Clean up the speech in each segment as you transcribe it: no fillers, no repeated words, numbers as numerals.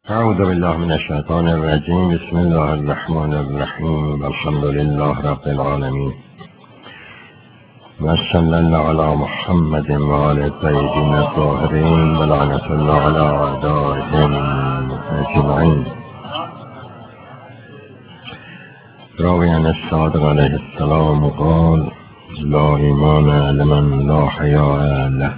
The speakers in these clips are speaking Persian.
اعوذ بالله من الشیطان الرجیم. بسم الله الرحمن الرحیم والحمد لله رب العالمین و صلی الله علی محمد و آل الطیبین الطاهرین و لعنة الله علی اعدائهم اجمعین. راوی عن الصادق علیه السلام قال لا ایمان لمن لا حیاء له.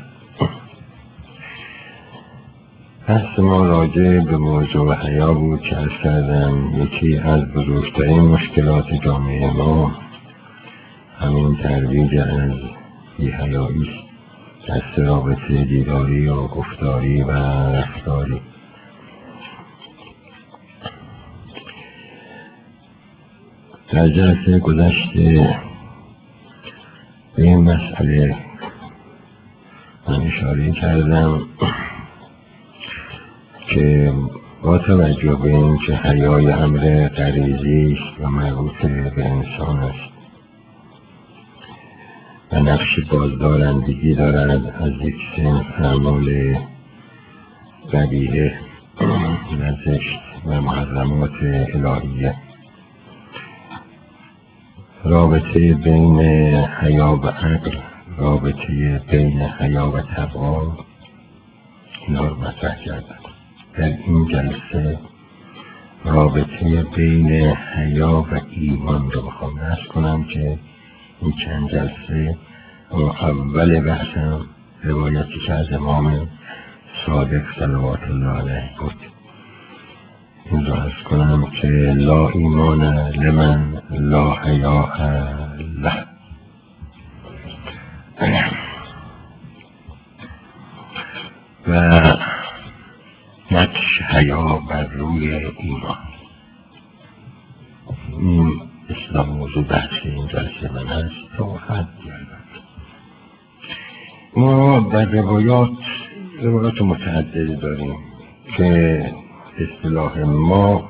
بحث ما راجع به موضوع حیا بود که عرض کردم یکی از بزرگترین مشکلات جامعه ما همین ترویج از بی‌حیایی است، دست رابطه دیداری و گفتاری و رفتاری. در جلسه گذشته به این مسئله من اشاره کردم که با توجه به این که حیای امر غریزی است و مربوط به انسان است و نقش بازدارندگی دارد از یک صنف اعمال قبیحه و زشت و محرمات الهیه، رابطه بین حیا و عقل، رابطه بین حیا و تقوا، اینا رو مطرح کردم. در این جلسه رابطه بین حیا و ایمان رو بخوام عرض کنم که این چند جلسه اول بحثم روایتی که از امام صادق صلوات الله علیه بود این رو عرض کنم که لا ایمان لمن لا حیاء له. و نقش حیا بر روی ایمان، این اسلام موضوع بحث این جلسه من هست. تا حد ما در روایات متعدد داریم که اصطلاح ما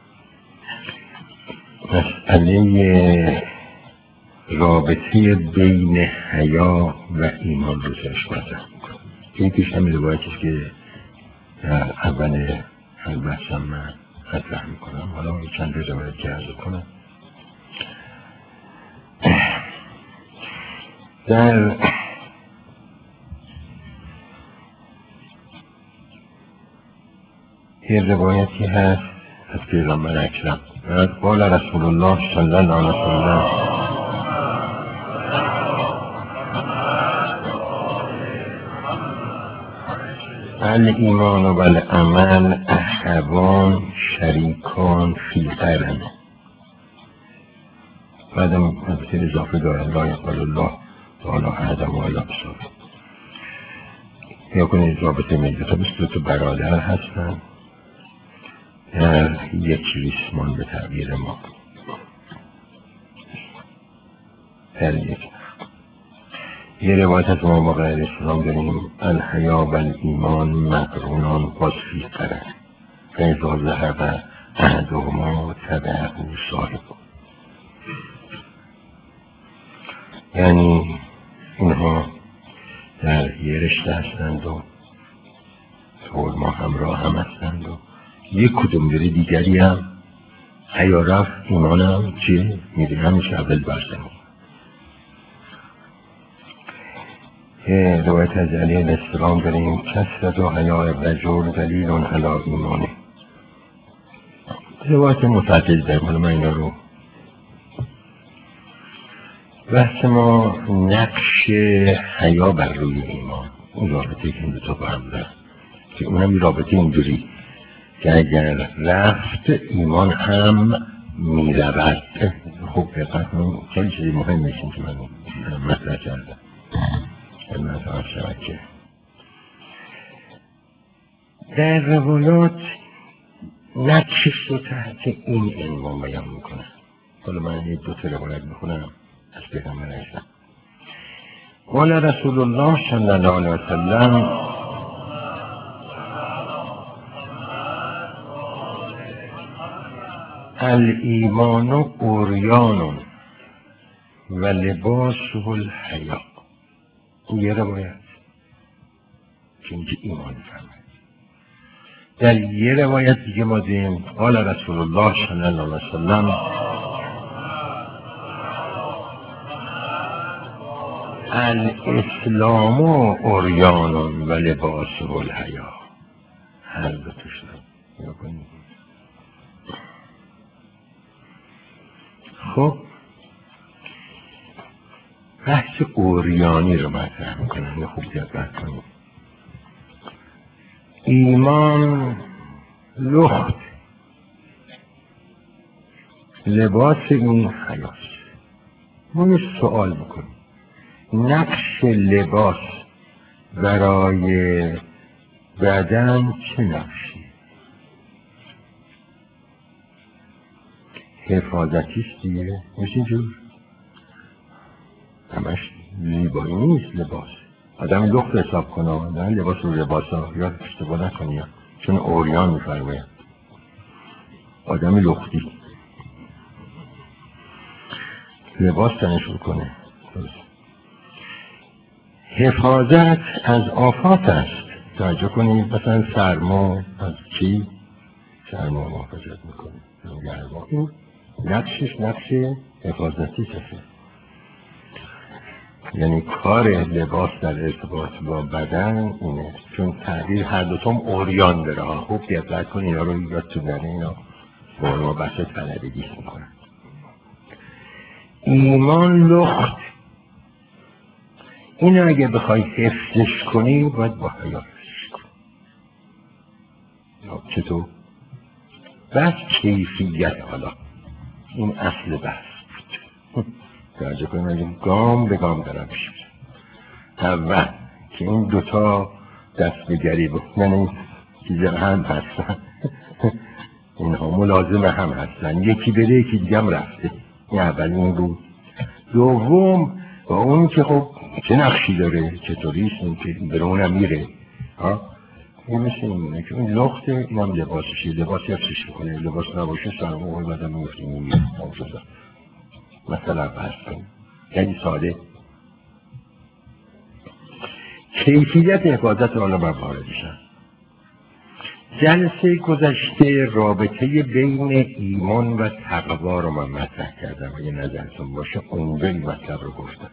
مسئله رابطه بین حیا و ایمان رو سرش مطرح میکنم. این پیش همین روایتی که در اول هر بحثم من مطرح میکنم. حالا چند روایت که عرض کنم. در یه روایتی هست از پیغمبر اکرم قال رسول الله صلی الله علیه وسلم الایمان و العمل اخوان شریکان فی قرن. بعدم البته اضافه داره لا یقبل الله تعالی احدا الا بصالح. یا کنید رابطه میزه مثل تو برادر هستن در یک ریسمان به تعبیر ما، در یک. یه روایت از ما موقع اسلام داریم الحیا و الایمان مقرونان باز فی قرن فاذا ذهب احدهما تبعه صاحبه. یعنی اینها در یه رشته هستند و طور ما همراه هم هستند و یک کدوم بره دیگری هم حیا رفت ایمان هم چیه میره همیشه اول برسنه. روایت از علی علیه السلام داریم کثرت و حیاء الرجل دلیل علی ایمانه. روایت متعدد داریم. حالا من اینا رو بحث ما نقش حیا بر روی ایمان، اون رابطه که این دو تا با هم دارن که اونم رابطه اینجوری که اگر رفت ایمان هم میرود. خوب دقت کنید، خیلی چیزی مهم میشین که من مطرح کردم. در روایات نقشش رو تحت این عنوان بیان میکنه. حالا من یک دو تا روایت میخونم از پیغمبر اکرم. قال رسول الله صلی الله علیه وسلم الایمان عریان و لباسه الحیا. این یه روایت که اینجا ایمان فرمه. در یه روایت دیگه ما دیم قال رسول الله صلی الله علیه وسلم الاسلام عریان و لباسه الحیا. هر دو توش رو کنید. خب بحث عریانی رو مطرح میکنم، یه خوب دقت کنید. ایمان لخت، لباس این حیاست. ما یه سوال میکنیم نقش لباس برای بدن چه نقشی؟ حفاظتیست دیگه، میشه جور همش زیبایی نیست. لباس آدم لخت حساب کنه، نه لباس رو لباس ها یا اشتباه نکنی، چون عریان میفرماید آدم لختی لباس تنشون کنه. حفاظت از آفات است. توجه کنید مثلا سرما از چی؟ سرما محافظت میکنه. این نقشش نقش حفاظتی هست. یعنی کار لباس در ارتباط با بدن اینه، چون تعبیر هر دوتام عریان داره. خوب دقت کنید اینا رو یادتون نره، اینا با ما بحث طلبگی میکنن. ایمان لخت، اینو اگه بخوای حفظش کنی باید با حیا حفظش کنی. چطور؟ بس کیفیت، حالا این اصل بحث بود. توجه کنیم اگه گام به گام دارم پیش میرم. اول که این دوتا دست به گریبه یعنی چیز هم هستن اینها ملازم هم هستن، یکی بره یکی دیگه هم رفته. این اولین بود. دوم با اون که خب چه نقشی داره، چطوریست این که بره اونم میره. این مثل اینه که اون لخته، این هم لباسشه، لباسی حفظش میکنه. لباس نباشه سرما های بدن میفته میمیره. مثلا فرض کنیم یعنی ساده. کیفیت حفاظت حالا من وارد میشم. جلسه گذشته رابطه بین ایمان و تقوا رو من مطرح کردم، اگه نظرتون باشه عمده این مطلب رو گفتم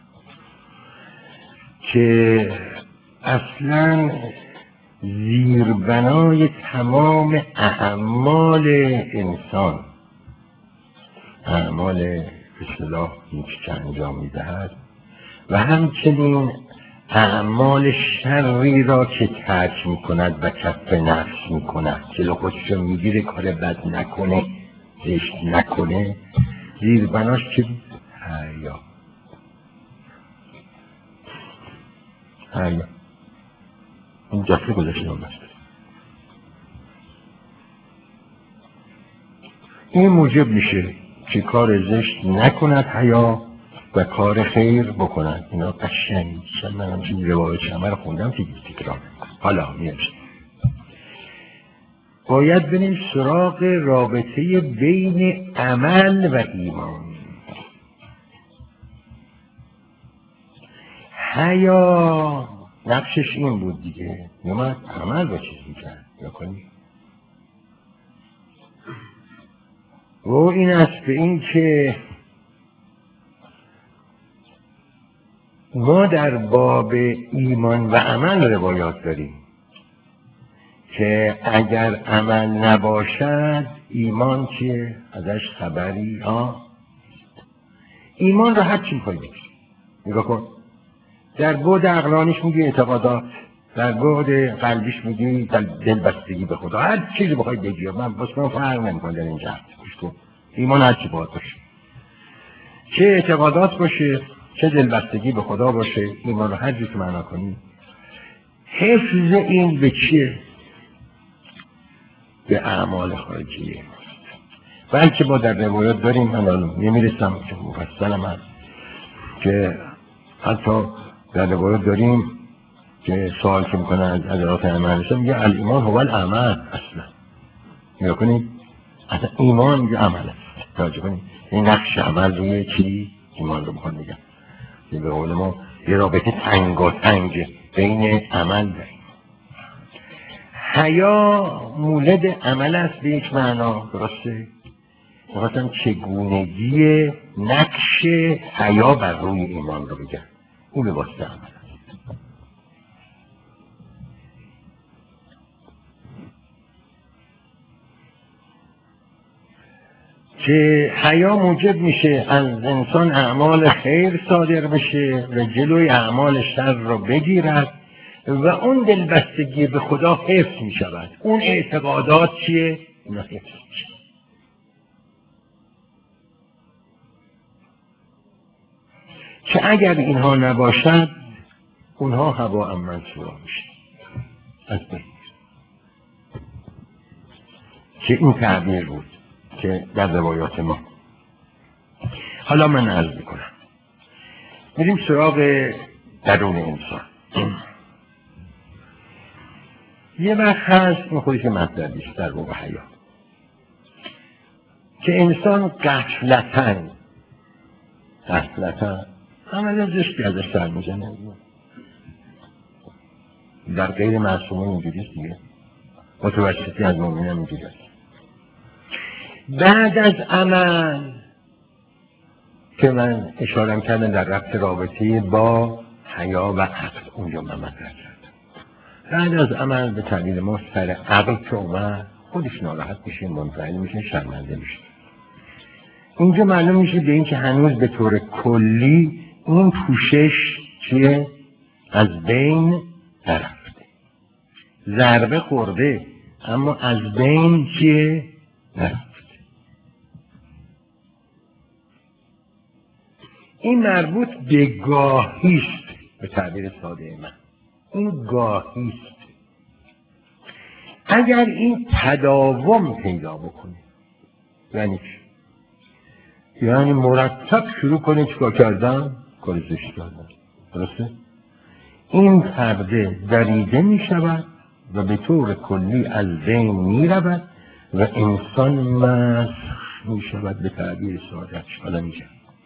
که اصلا زیربنای تمام اعمال انسان، اعمال به اصطلاح که انجام میدهد و همچنین اعمال شری را که ترک میکند و کف نفس میکند، جلو خودش رو میگیره کار بد نکنه، زشت نکنه، زیربناش که حیا. حیا این جلسه گذاشته هم بسته. این موجب میشه که کار زشت نکند حیا و کار خیر بکند. اینا قشنگ من هم چیزی روایت شمه رو خوندم که تکرار نکنم. حالا میشه باید بریم سراغ رابطه بین عمل و ایمان. حیا نقشش این بود دیگه، اومد عمل با چیز میکرد یا کنی. و این است به این که ما در باب ایمان و عمل روایات داریم که اگر عمل نباشد ایمان چیه؟ ازش خبری ایمان را هر چی میخوایی بگی. نگاه کن، در بعد عقلانیش میگی اعتقادات، در بعد قلبیش میگی دلبستگی به خدا، هر چیزی بخوای بگی. من بس من فرق نمیکنه در اینجا. ایمان هر چی باید باشه، چه اعتقادات باشه چه دلبستگی به خدا باشه، ایمان رو هر چیزی که معنا کنی. حفظ این به چیه؟ به اعمال خارجی ماست. بلکه ما در روایات داریم، من نمیرسم که مفصلم هست که حتی در روایات داریم که سوال که میکنه از ادارات عمل رسه میگه الایمان هو العمل. اصلا نگاه کنید اصلا ایمان یه عمل است. توجه کنید این نقش عمل روی چی؟ ایمان رو بخواد میگم به قول ما یه رابطه تنگاتنگ بین عمل و ایمان. حیا مولد عمل است به یک معنا، درسته؟ می‌خواستم چگونگی نقش حیا بر روی ایمان رو بگم. این به واسطه عمل است. که حیا موجب میشه از انسان اعمال خیر صادر بشه و جلوی اعمال شر رو بگیرد و اون دلبستگی به خدا حفظ میشود. اون اعتقادات چیه؟ اینا حفظ میشه. که اگر اینها نباشد اونها هوا منصورا میشه از بین. که این تعبیر بود که در روایات ما. حالا من عرض میکنم میریم سراغ درون انسان. یه وقت هست این خودش مطلبیست در واقع حیا که انسان غفلتاً عمل زشتی ازش سر میزنه. در غیر معصومه اینجوریست دیگه، متوسطی از مؤمنان اینجوری است. بعد از عمل که من اشاره کردم در ربط رابطه با حیا و عقل اونجا من مطرح کردم، بعد از عمل به تعبیر ما سر عقل که اومد خودش ناراحت میشه، منفعل میشه، شرمنده میشه. اینجا معلوم میشه به این که هنوز به طور کلی اون پوشش چیه؟ از بین نرفته. ضربه خورده اما از بین چیه؟ نرفته. این مربوط به گاهیست به تعبیر ساده من. این گاهیست. اگر این تداوم پیدا بکنه یعنی چی؟ یعنی مرتب شروع کنه چیکار کردن؟ کار زشت کردن. درسته؟ این پرده دریده می شود و به طور کلی از بین می رود و انسان مسخ می شود به تعبیر ساده‌اش. حالا میگم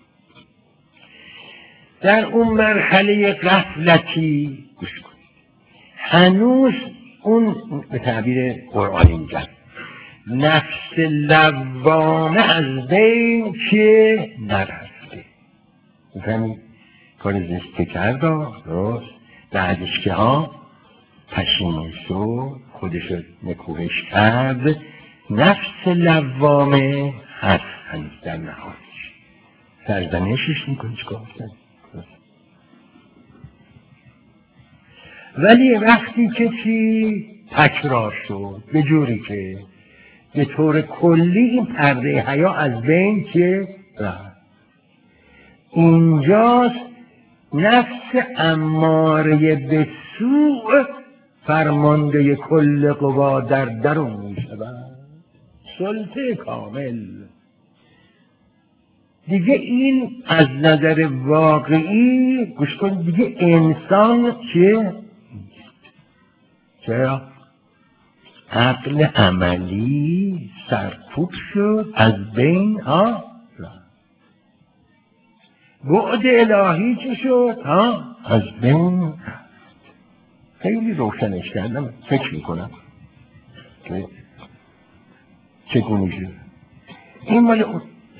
در اون مرحله غفلتی گوش کنید، هنوز اون به تعبیر قرآنی میگن نفس لوامه از بین که نرفته. میفهمید؟ کار زشت که کرد درست، بعدش که پشیمون شد، خودش رو نکوهش کرد، نفس لوامه هست هنوز در نهایش، سرزنشش میکنه چیکار کنه. ولی وقتی که چی تکرار شد به جوری که به طور کلی این پرده حیا از بین که رفت، اینجاست نفس اماره به سوء فرمانده کل قوا در درون می شود. سلطه کامل دیگه. این از نظر واقعی گوش کن دیگه انسان چیه؟ چرا؟ عقل عملی سرکوب شد، از بین بعد الهی چی شد؟ از بین. خیلی روشنش کردم، فکر میکنم که چگونه شد. این مال اون،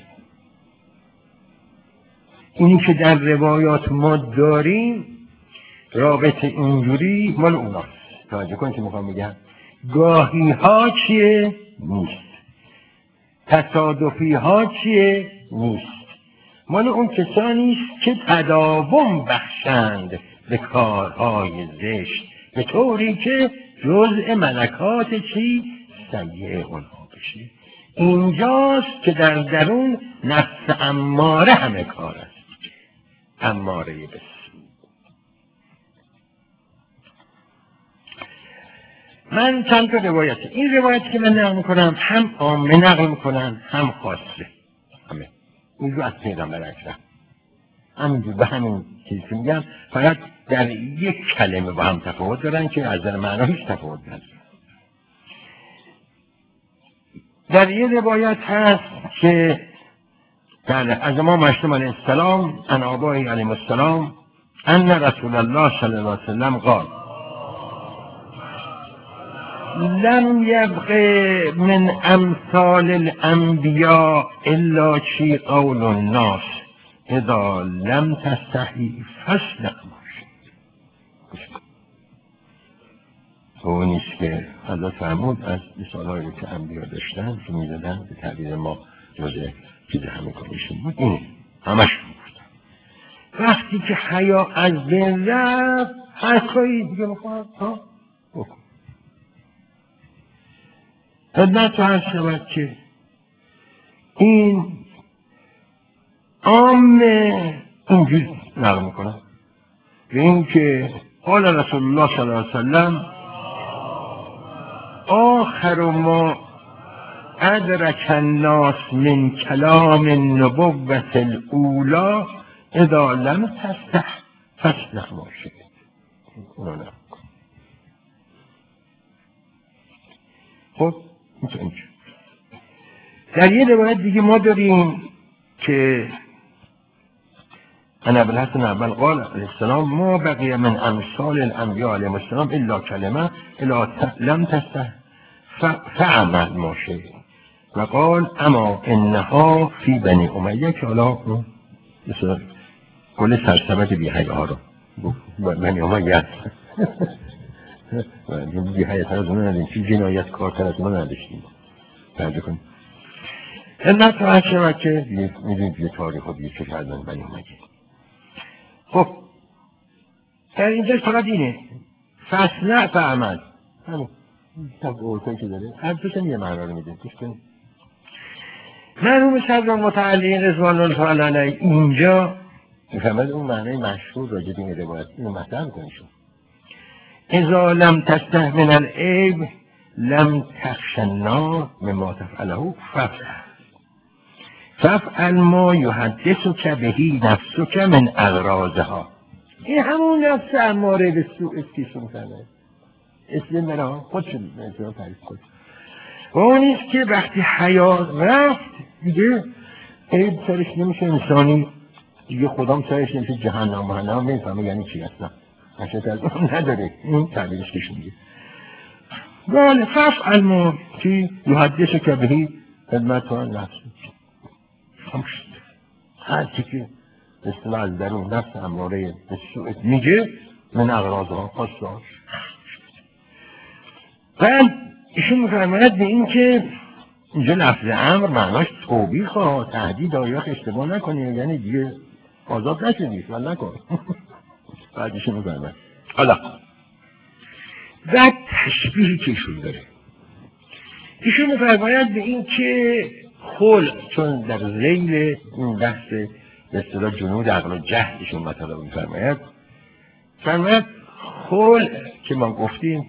اینی که در روایات ما داریم رابطه اینجوری مال اوناست. توجه کن که میخوام بگم گاهی ها چیه؟ نیست. تصادفی ها چیه؟ نیست. مال اون کسانیست که تداوم بخشند به کارهای زشت به طوری که جزء ملکات چی؟ سیئه اونها بشه. اینجاست که در درون نفس اماره همه کار است، اماره به من چند تا روایت، این روایت که من نقل میکنم هم عامه نقل میکنن هم خاصه، همه اینجور از پیغمبر اکرم همینجور به همین چیزی میگم، فقط در یک کلمه با هم تفاوت دارن که از در معنا هیچ تفاوت نداره. در یه روایت هست که از امام مشتم علیه السلام ان آبایی علیه السلام ان رسول الله صلی الله علیه وسلم قال لم یبق من امثال الانبیاء الا چی قول الناس اذا لم تستحی فاصنع ما شئت. و اون نیست که حضرت فرمود از مثالهایی که انبیا داشتن که میزدن به تعبیر ما جزء چیز همه کنشون بود، اینه همشون بود. وقتی که حیا از بین رفت هر کاری دیگه بخواد بکن. خدمت هر شود که این عام اینجور نقل میکنم به این که قال رسول الله صلی الله علیه وسلم آخر ما ادرک الناس من کلام النبوة الاولی اذا لم تستح فاصنع ما شئت. خب اینجا در یه روایت دیگه ما داریم که انا ابوالحسن اول قال علیه السلام ما بقی من امثال الانبیاء علیهم السلام الا کلمه الا لم تستح فعمل ما شئت و قال اما انها فی بنی امیه که حالا مثلا کل سرسبت بی حیاها رو بنی امیه بی حیاها رو نداشتیم، چی جنایت کارتر از ما نداشتیم. توجه کنیم علت رو شود که میدونید یه تاریخ و دیگه چه کردن بنی امیه. خب در اینجا فقط اینه فاصنع فعمل، همین اولتایی که داره هر دوشن یه معنا رو میده. مرحوم صدر متعلی رضوان الله تعالی علیه اینجا میفهمد اون معنای مشهور راجع به این روایت اینو مطرح میکنه شد اذا لم تستح من العیب لم تخش النار مما تفعله فافعل ما یحدثک بهی نفسک من اغراضها. این همون نفس اماره به سوء استیشون میکنه اسم منها خودشون مثلا تعریف کنه و اونیست که وقتی حیا رفت دیگه عیب سرش نمیشه انسانی دیگه، خدام سرش نمیشه جهنم و هنم نمیفهمه یعنی چی اصلا حشت از اون نداره. این تعبیرش کشون دیگه بله فافعل ما که یحدثک بهی خدمت ها نفس هر چی که اصطلاح از درون نفس اماره به سوءت میگه من اغراضها خواستاش. بعد ایشون میفرماید به این که اینجا لفظ امر معناش توبیخ ها تهدید آیاخ اشتباه نکنی یعنی دیگه آزاد نشدی ولی نکن. بعد ایشون میفرماید حالا بعد تشبیهی که ایشون داره ایشون میفرماید به این که خلق چون در ذیل این بحث به اصطلاح جنود عقل و جهلشون مطلب میفرماید خلق که ما گفتیم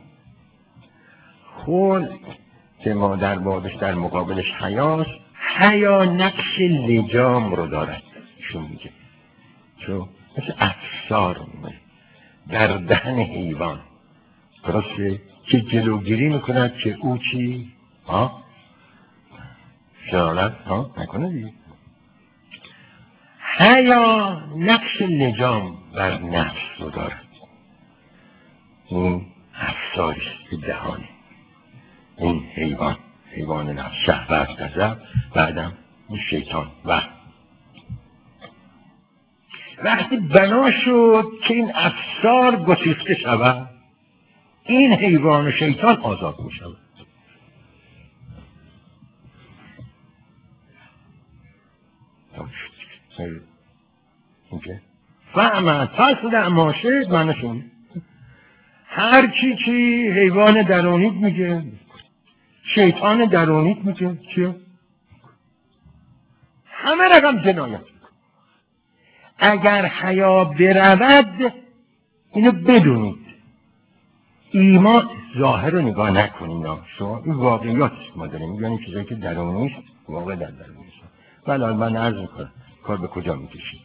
خلق که ما در بابش در مقابلش حیاست، حیا نقش لجام رو دارد شون میگه چون مثل افسار میمونه در دهن حیوان درسته که جلوگیری میکند که او چی شرارت نکنه دیگه. حیا نقش لجام بر نفس رو دارد، این افساریست که دهانه این حیوان نفس شهوت غضب بعدم این شیطان و وقتی بنا شد که این افسار گسیخته شود این حیوان و شیطان آزاد می شود. فهمت فاصنع ما شئت معنیشون هر چی حیوان درونیت میگه شیطان درونیت میگه چیه؟ همه رقم جنایت. اگر حیا برود اینو بدونید ایمان ظاهر رو نگاه نکنید شما این واقعیات ما داریم یعنی چیزایی که درونیست واقع در درونیست. بله من عرض میکنم کار به کجا میکشید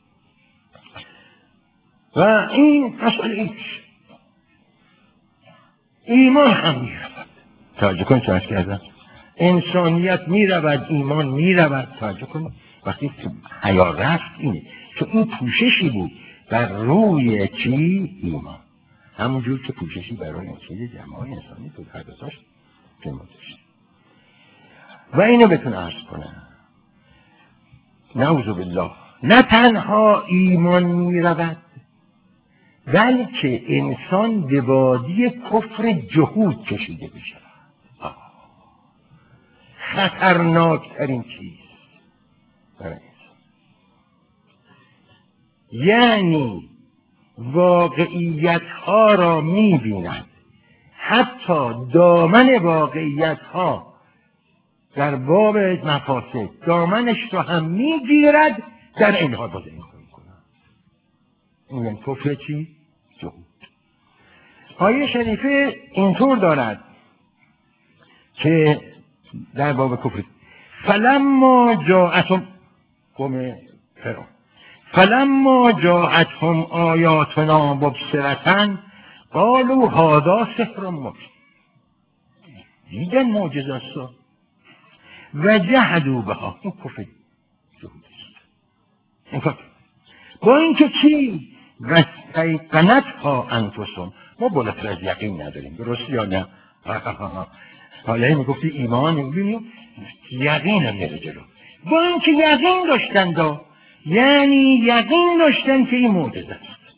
و این مسئله ایش ایمان هم میرود توجه کنید چه کردم انسانیت میرود ایمان میرود. توجه کنید وقتی حیا رفت اینه که اون پوششی بود بر روی چی ایمان همونجور که پوششی برای نتیجه جمعای انسانی تو پردازاش پیمودش. و اینو بتون عرض کنم نعوذ بالله نه تنها ایمان می رود بلکه انسان به وادی کفر جهود کشیده بشه. خطرناکترین چیز برای انسان. یعنی واقعیت ها را می بیند، حتی دامن واقعیت ها در باب مفاسد دامنش را هم می گیرد، در این حال باز این کنه. این یعنی کفر چی؟ جهود. آیه شریفه اینطور دارد که در باب کفر فلما جاءتهم قوم فرعون فلما جاءتهم آیاتنا مبصرة قالوا هذا سحر مبین. دیدن معجزات و جحدوا بها. این کفر جهود است. با اینکه چی؟ و استیقنتها انفسهم. ما بالاتر از یقین نداریم، درست یا نه؟ حالا این میگفتی ایمان میبینیم یقین هم میره جلو. با اینکه یقین داشتن یعنی یقین داشتن که این معجزه است.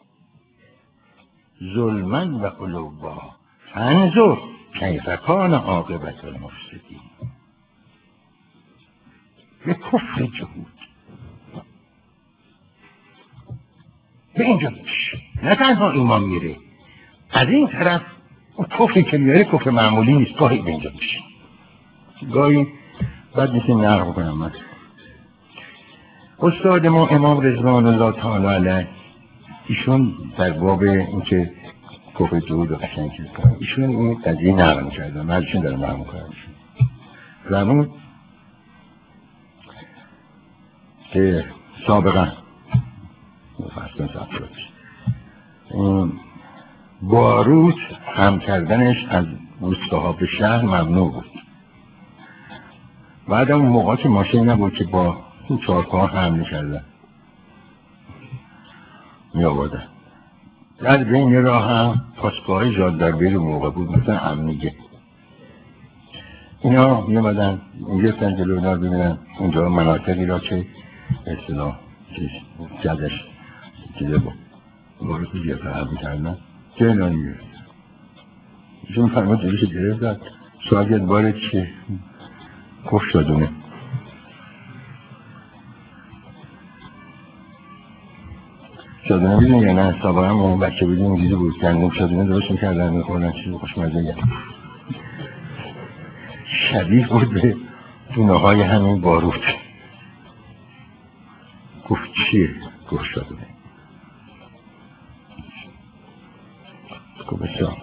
ظلما و علوا فانظر کیف کان عاقبت المفسدین. به کفر جهود به اینجا میشه. نه تنها ایمان میره، از این طرف اون کفری که میاره کفر معمولی نیست، گاهی به اینجا میشه. گاهی بعد میشه نقل کنم. من استاد ما امام رضوان الله تعالی علیه، ایشون در باب اینکه کفر جهود و قشنگ چیز کنم، ایشون این قضیه نقل میکردن، من ایشون دارم نقل میکنم. زمان که سابقا فرسون ثبت شد باروت هم کردنش از روستاها به شهر ممنوع بود. بعد اون موقع که ماشین نبود که با این چارپا هم میکردن می آوردن. در بین راه هم پاسگاه ژاندارمری موقع بود، مثلا امنیه. اینا می آمدن میگفتن جلو اینا ببینن اونجا مناطقی را که اصطلاح جدش چیزه بود باروت رو گرفت هم میکردن که اینا میگرفت. ایشون فرمود جلوش گرفتن سوال یک باره که کف شدونه. شدونه بیدون یا نه؟ سابقا هم اون بچه بیدون اینجوری بود کندیم شدونه درست میکردن میخوردن چیزی خوشمزه گرد شبیه بود به دونه های همین باروت. گفت چیه؟ گفت شدونه. گفت بسیار.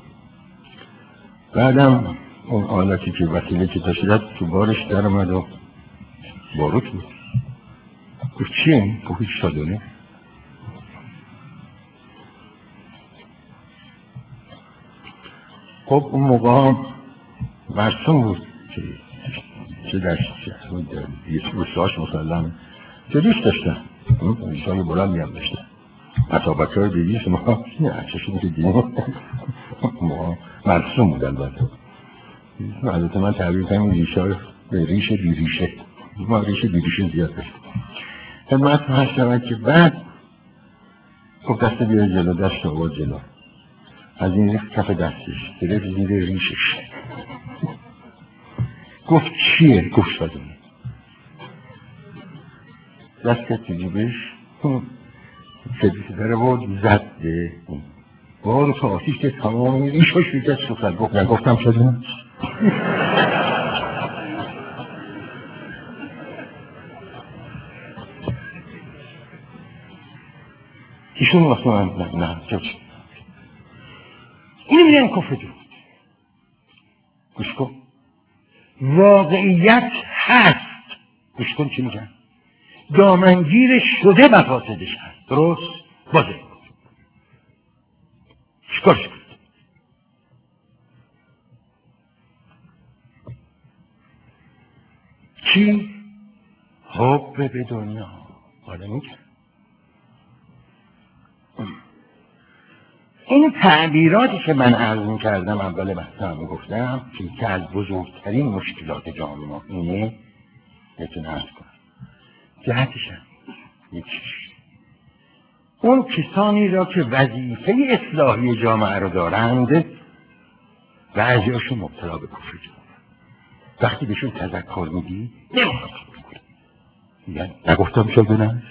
بعدم اون آلاتی که وسیله که داشتید تو بارش در اومد و باروت بود. گفت چیه؟ گفت شدونه. خب اون موقع مرسوم بود چه درشت یه روستاش مسلمه چه دوست داشتن روستای بلند میام داشتن عطابت های دیگیش ما چشون که دیگه مرسوم بود. البته من تعبیر کنم ریشه های به ریشه بی ریشه، ما ریشه بی ریشه زیاد داشتیم. خدمت هست شود که بعد خب دست بیاره جلو، دست آورد جلو، از این ریخت کف دستش گرفت زیر ریشش. گفت چیه؟ گفت شدونه. دست کرد تو جیبش سرویس داره بود زد به اون بارو تو آتیش که تمام ریش ها شده سخن. گفت نگفتم شدونه. ایشون وقت من نه جاچ اینو میدن کفر جهود. گوش کن واقعیت هست. گوش کن چی میگن؟ دامنگیر شده مفاسدش هست. درست؟ بازه شکارش کن. کی؟ حب به دنیا. حالا میگن این تعبیراتی که من عرض می‌کردم اول بحثم گفتم که از بزرگترین مشکلات جامعه ما اینه، بهتون عرض کنم جهتش هم یکیش اون کسانی را که وظیفه اصلاحی جامعه را دارند بعضی‌هاشون مبتلا به کفر جامعه، وقتی بهشون تذکر میدی نمیخواد میگن نگفتم شده نه،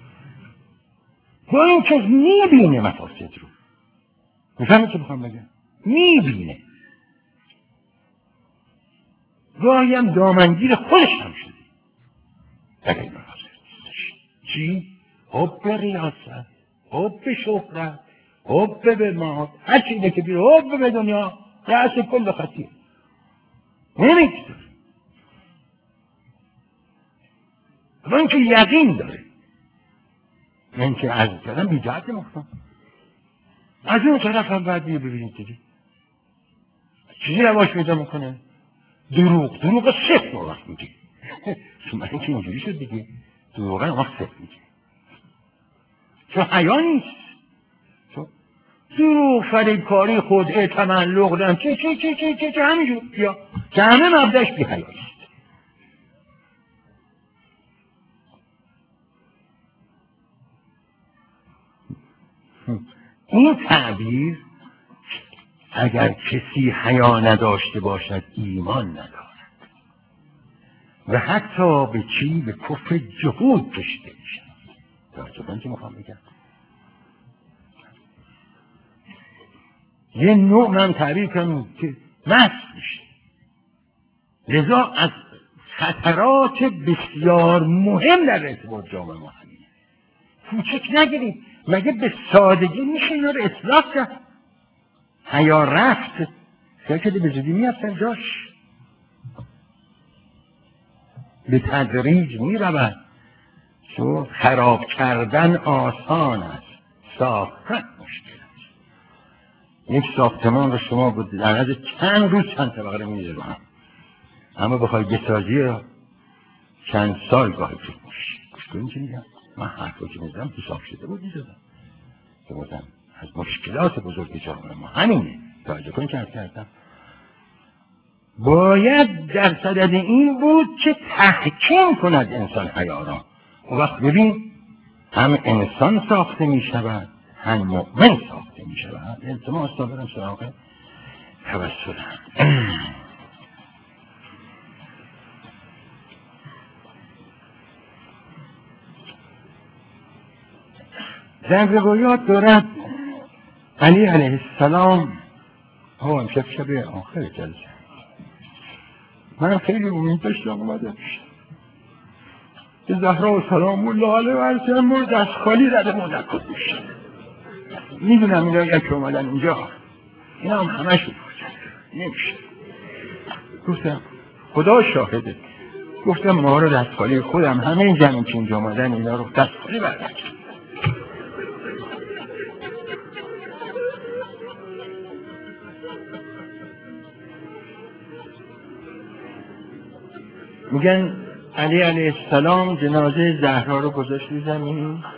با این که میبینه مفاسد رو، میفهمی چه بخوام بگم؟ میبینه، گاهی هم دامنگیر خودش هم شده اگر این مفاسد چی؟ حب ریاست، حب شهرت، حب به مال، هر چیزی که بیره حب به دنیا رأس کل خطیه نمیگذاره، با اینکه یقین داره، من که عرض کردم بیجهت مختم از اون طرف هم باید ببینید دیدی چیزی رواج پیدا میکنه، دروغ صفر وقت میگه من که اینجوری شد دیگه، دروغ هم وقت صفر میگه چون حیا نیست، دروغ، فریبکاری، خدعه، تملق دن چه همینجور بیا که همه مبدأش بی حیایی است. این تعبیر اگر کسی حیا نداشته باشد ایمان ندارد و حتی به چی؟ به کفر جهود کشیده میشه. توجه کن چه میخوام بگم، یه نوع من تعبیر کنم که مست میشه. لذا از خطرات بسیار مهم در ارتباط جامعه ما همینه، کوچک نگیرید، مگه به سادگی میشه اینا رو اطلاق کرد؟ حیا رفت فکر به زودی میافتن جاش، به تدریج میرود، چون خراب کردن آسان است، ساختن مشکل است. یک ساختمان رو شما در عرض چند روز چند طبقه رو میذاره با هم، اما بخوای بسازی چند سال گاهی فکر میشه. گوش کنید چی میگم؟ من حرفو که میزدم حساب شده بود میزدم که بودم از مشکلات بزرگ جامعه ما همینه. توجه کنید که کردم باید در صدد این بود که تحکیم کند انسان حیا را. اون وقت ببین هم انسان ساخته می شود هم مؤمن ساخته می شود. التماس تا برم سراغ توسلم. در روایات دارد علی علیه السلام امشب شب آخر جلسه من خیلی امید داشتم اومده که زهرا سلام الله علیه و علیه مورد دست خالی رده مونده کدوش میدونم اینا یک اومدن اینجا اینا هم همه شد نمیشه. گفتم خدا شاهده، گفتم ما رو دست خالی خودم همه این زمین که اینجا اومدن اینا رو دست خالی بردن. میگن علی علیه السلام جنازه زهرا رو گذاشت زمین،